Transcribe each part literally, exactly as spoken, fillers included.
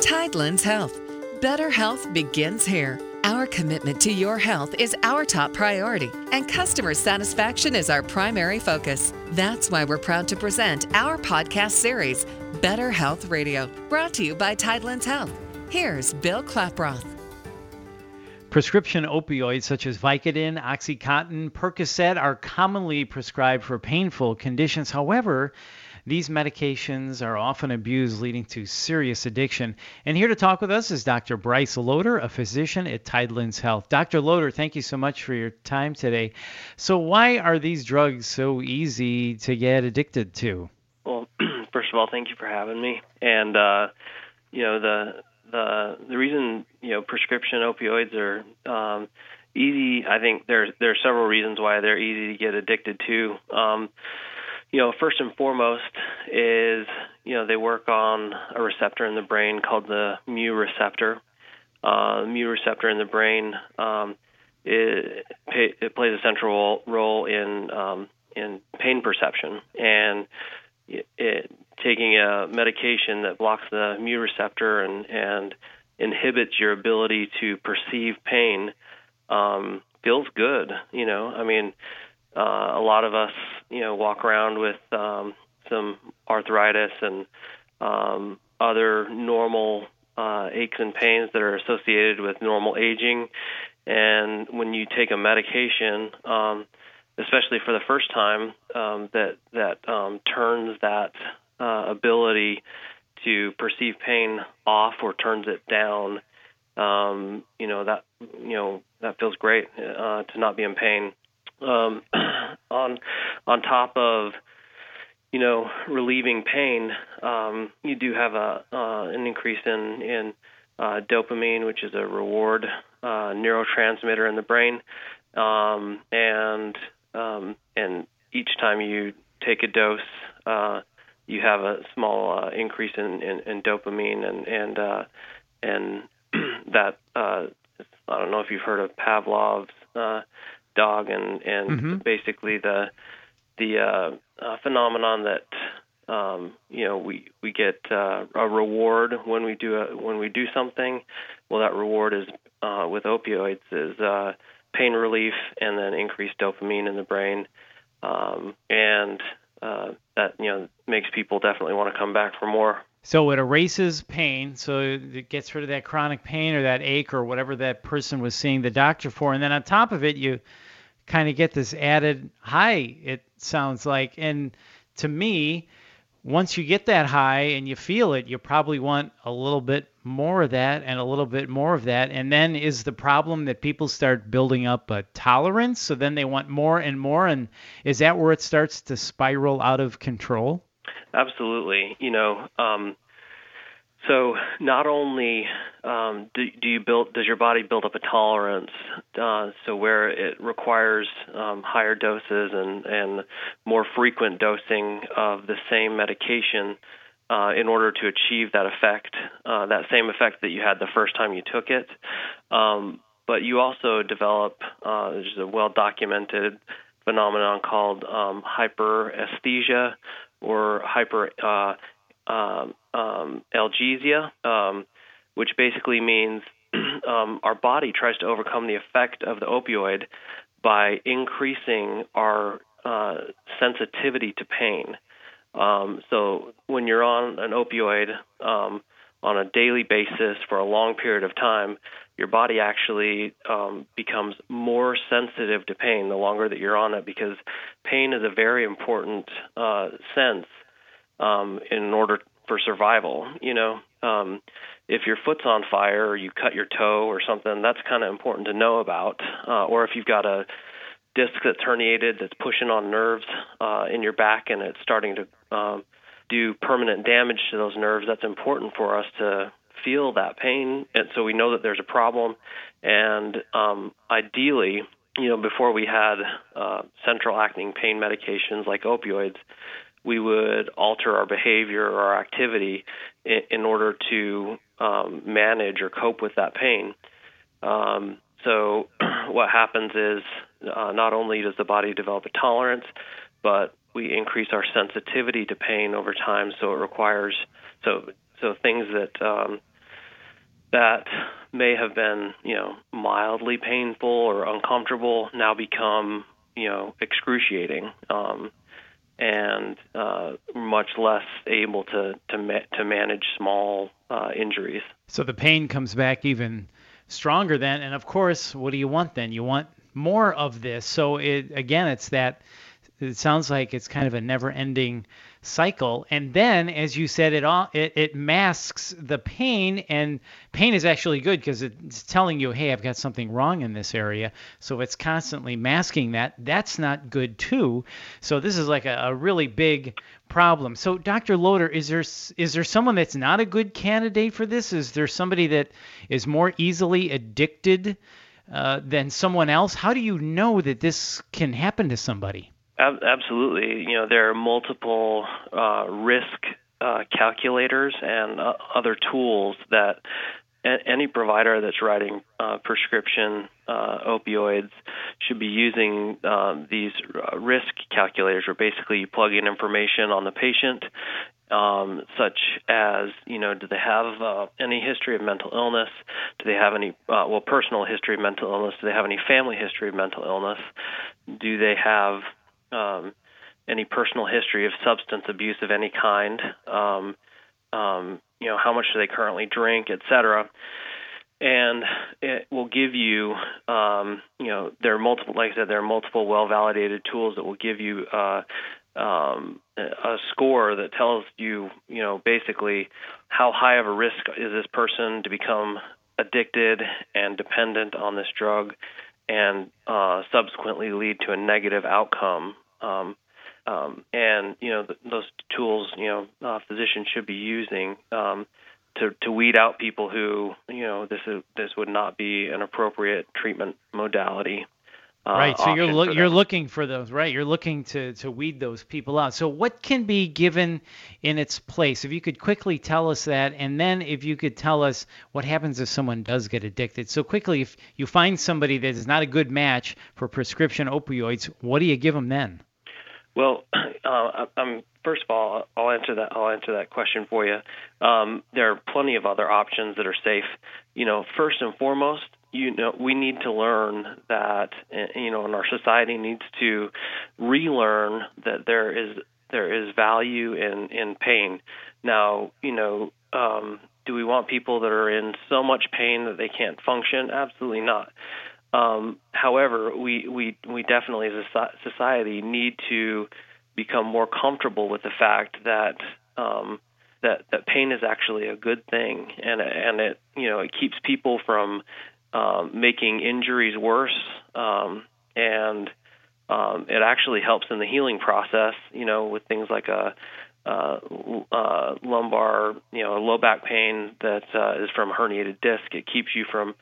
Tidelands Health. Better health begins here. Our commitment to your health is our top priority, and customer satisfaction is our primary focus. That's why we're proud to present our podcast series, Better Health Radio, brought to you by Tidelands Health. Here's Bill Klaproth. Prescription opioids such as Vicodin, Oxycontin, Percocet are commonly prescribed for painful conditions. However, these medications are often abused, leading to serious addiction. And here to talk with us is Doctor Bryce Loader, a physician at Tidelands Health. Doctor Loader, thank you so much for your time today. So why are these drugs so easy to get addicted to? Well, first of all, thank you for having me. And, uh, you know, the the the reason, you know, prescription opioids are um, easy, I think there, there are several reasons why they're easy to get addicted to. Um You know, first and foremost is, you know, they work on a receptor in the brain called the mu receptor. Uh, the mu receptor in the brain, um, it, it plays a central role in um, in pain perception. And it, it, taking a medication that blocks the mu receptor and, and inhibits your ability to perceive pain um, feels good. You know, I mean, Uh, a lot of us, you know, walk around with um, some arthritis and um, other normal uh, aches and pains that are associated with normal aging. And when you take a medication, um, especially for the first time, um, that that um, turns that uh, ability to perceive pain off or turns it down, um, you know, that you know that feels great uh, to not be in pain. Um, on on top of, you know, relieving pain, um, you do have a uh, an increase in in uh, dopamine, which is a reward uh, neurotransmitter in the brain, um, and um, and each time you take a dose, uh, you have a small uh, increase in, in, in dopamine, and and uh, and that uh, I don't know if you've heard of Pavlov's Uh, dog, and, and mm-hmm. basically the the uh, uh, phenomenon that um, you know we we get uh, a reward when we do a, when we do something. Well, that reward is uh, with opioids is uh, pain relief, and then increased dopamine in the brain, um, and uh, that you know makes people definitely want to come back for more. So it erases pain, so it gets rid of that chronic pain or that ache or whatever that person was seeing the doctor for. And then on top of it, you kind of get this added high, it sounds like. And to me, once you get that high and you feel it, you probably want a little bit more of that and a little bit more of that. And then is the problem that people start building up a tolerance, so then they want more and more? And is that where it starts to spiral out of control? Absolutely. You know, um, so not only um, do, do you build, does your body build up a tolerance, uh, so where it requires um, higher doses and, and more frequent dosing of the same medication uh, in order to achieve that effect, uh, that same effect that you had the first time you took it. Um, but you also develop, uh, there's a well-documented phenomenon called um, hyperesthesia, or hyper uh, um, um, analgesia, um, which basically means um, our body tries to overcome the effect of the opioid by increasing our uh, sensitivity to pain. Um, so when you're on an opioid um, on a daily basis for a long period of time, your body actually um, becomes more sensitive to pain the longer that you're on it, because pain is a very important uh, sense um, in order for survival. You know, um, if your foot's on fire or you cut your toe or something, that's kind of important to know about. Uh, or if you've got a disc that's herniated that's pushing on nerves uh, in your back and it's starting to um, do permanent damage to those nerves, that's important for us to feel that pain, and so we know that there's a problem. And um, ideally, you know, before we had uh, central acting pain medications like opioids, we would alter our behavior or our activity in, in order to um, manage or cope with that pain. Um, so what happens is uh, not only does the body develop a tolerance, but we increase our sensitivity to pain over time. So it requires so so things that um, that may have been, you know, mildly painful or uncomfortable now become, you know, excruciating, um, and uh, much less able to to, ma- to manage small uh, injuries. So the pain comes back even stronger then, and of course, what do you want then? You want more of this. So it again, it's that. It sounds like it's kind of a never-ending cycle. And then, as you said, it all it, it masks the pain, and pain is actually good because it's telling you, hey, I've got something wrong in this area. So it's constantly masking that. That's not good too. So this is like a, a really big problem. So Doctor Loader, is there is there someone that's not a good candidate for this? Is there somebody that is more easily addicted uh, than someone else? How do you know that this can happen to somebody? Absolutely. You know, there are multiple uh, risk uh, calculators and uh, other tools that a- any provider that's writing uh, prescription uh, opioids should be using. Um, these uh, risk calculators, where basically you plug in information on the patient, um, such as, you know, do they have uh, any history of mental illness? Do they have any, uh, well, personal history of mental illness? Do they have any family history of mental illness? Do they have Um, any personal history of substance abuse of any kind, um, um, you know, how much do they currently drink, et cetera. And it will give you, um, you know, there are multiple, like I said, there are multiple well-validated tools that will give you uh, um, a score that tells you, you know, basically how high of a risk is this person to become addicted and dependent on this drug, and uh, subsequently lead to a negative outcome. Um, um, and, you know, th- those tools, you know, uh, physicians should be using um, to, to weed out people who, you know, this is, this would not be an appropriate treatment modality. Uh, right. So you're lo- you're them. looking for those, right? You're looking to, to weed those people out. So what can be given in its place? If you could quickly tell us that, and then if you could tell us what happens if someone does get addicted. So quickly, if you find somebody that is not a good match for prescription opioids, what do you give them then? Well, uh, I'm, first of all, I'll answer that. I'll answer that question for you. Um, there are plenty of other options that are safe. You know, first and foremost, you know, we need to learn that, you know, and our society needs to relearn that there is there is value in, in pain. Now, you know, um, do we want people that are in so much pain that they can't function? Absolutely not. Um, however, we, we we definitely as a society need to become more comfortable with the fact that um, that that pain is actually a good thing, and and it you know it keeps people from um, making injuries worse, um, and um, it actually helps in the healing process. You know, with things like a Uh, uh, lumbar, you know, low back pain that uh, is from a herniated disc. It keeps you from,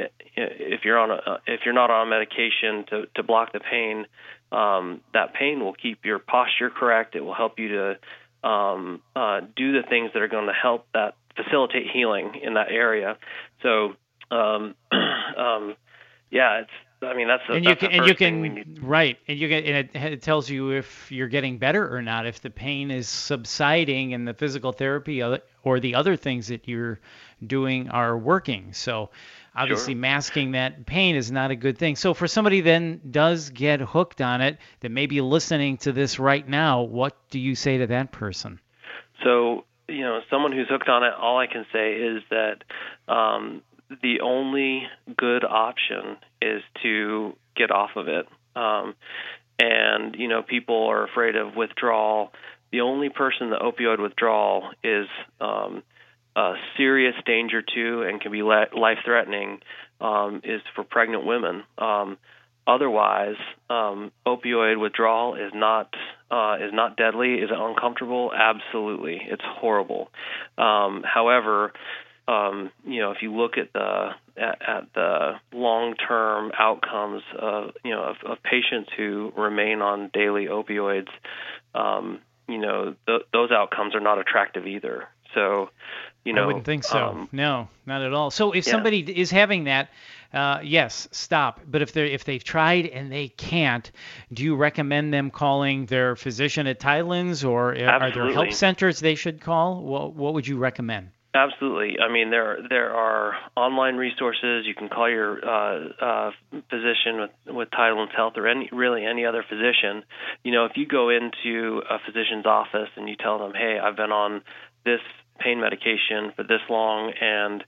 if you're on a, if you're not on medication to, to block the pain, um, that pain will keep your posture correct. It will help you to um, uh, do the things that are going to help that facilitate healing in that area. So, um, um, yeah, it's. I mean, that's, a, and that's you can, the and you first thing we can, need. right. And you get, and it, it tells you if you're getting better or not, if the pain is subsiding and the physical therapy or the other things that you're doing are working. So obviously Sure. masking that pain is not a good thing. So for somebody then does get hooked on it that may be listening to this right now, what do you say to that person? So, you know, someone who's hooked on it, all I can say is that, um, the only good option is to get off of it. Um, and, you know, people are afraid of withdrawal. The only person that opioid withdrawal is um, a serious danger to and can be life-threatening um, is for pregnant women. Um, otherwise, um, opioid withdrawal is not uh, is not deadly. Is it uncomfortable? Absolutely. It's horrible. Um, however, Um, you know, if you look at the at, at the long-term outcomes of you know of, of patients who remain on daily opioids, um, you know th- those outcomes are not attractive either. So, you know, I wouldn't think so. Um, no, not at all. So if yeah. somebody is having that, uh, yes, stop. But if they if they've tried and they can't, do you recommend them calling their physician at Tidelands, or are there help Absolutely. centers they should call? What what would you recommend? Absolutely. I mean, there there are online resources. You can call your uh, uh, physician with, with Tidelands Health or any really any other physician. You know, if you go into a physician's office and you tell them, hey, I've been on this pain medication for this long and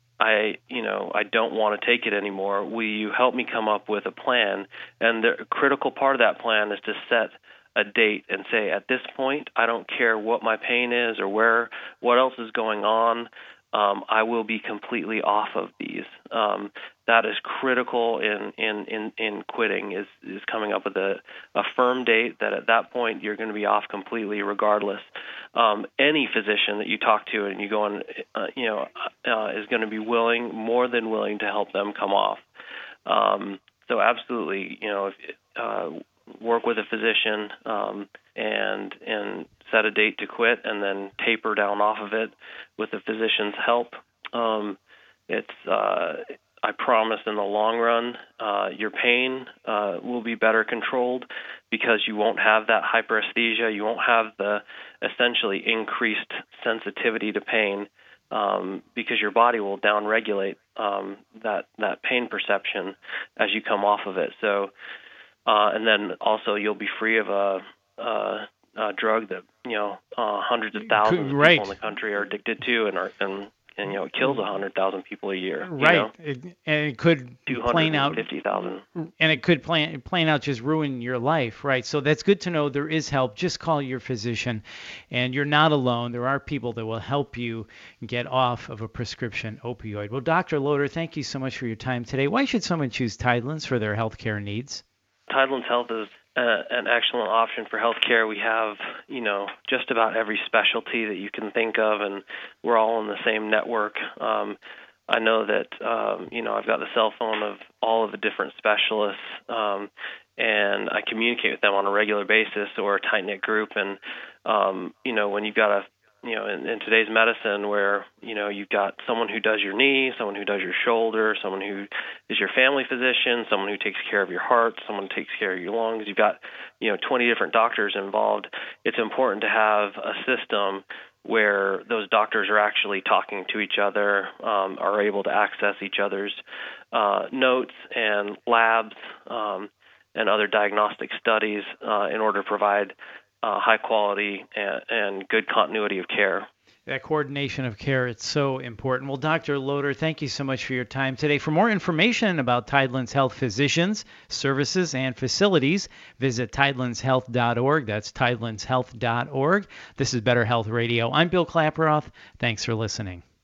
I, you know, I don't want to take it anymore. Will you help me come up with a plan? And the critical part of that plan is to set a date and say, at this point, I don't care what my pain is or where, what else is going on. Um, I will be completely off of these. Um, that is critical in, in, in, in quitting is, is coming up with a, a firm date that at that point you're going to be off completely regardless. Um, any physician that you talk to and you go on, uh, you know, uh, is going to be willing, more than willing to help them come off. Um, so absolutely, you know, if, uh, work with a physician um, and and set a date to quit and then taper down off of it with the physician's help. Um, it's uh, I promise in the long run uh, your pain uh, will be better controlled because you won't have that hyperesthesia. You won't have the essentially increased sensitivity to pain um, because your body will downregulate um, that, that pain perception as you come off of it. So Uh, and then also you'll be free of a, a, a drug that, you know, uh, hundreds of thousands of right. people in the country are addicted to and, are, and, and you know, it kills one hundred thousand people a year. Right. You know? It, and it could plain out, fifty thousand. And it could plain, plain out just ruin your life, right? So that's good to know there is help. Just call your physician, and you're not alone. There are people that will help you get off of a prescription opioid. Well, Doctor Loader, thank you so much for your time today. Why should someone choose Tidelands for their healthcare needs? Tidelands Health is uh, an excellent option for healthcare. We have, you know, just about every specialty that you can think of, and we're all in the same network. Um, I know that, um, you know, I've got the cell phone of all of the different specialists, um, and I communicate with them on a regular basis or a tight-knit group. And, um, you know, when you've got a You know, in, in today's medicine where, you know, you've got someone who does your knee, someone who does your shoulder, someone who is your family physician, someone who takes care of your heart, someone who takes care of your lungs. You've got, you know, twenty different doctors involved. It's important to have a system where those doctors are actually talking to each other, um, are able to access each other's uh, notes and labs um, and other diagnostic studies uh, in order to provide Uh, high quality and, and good continuity of care. That coordination of care, it's so important. Well, Doctor Loader, thank you so much for your time today. For more information about Tidelands Health physicians, services, and facilities, visit tidelands health dot org. That's tidelands health dot org. This is Better Health Radio. I'm Bill Klaproth. Thanks for listening.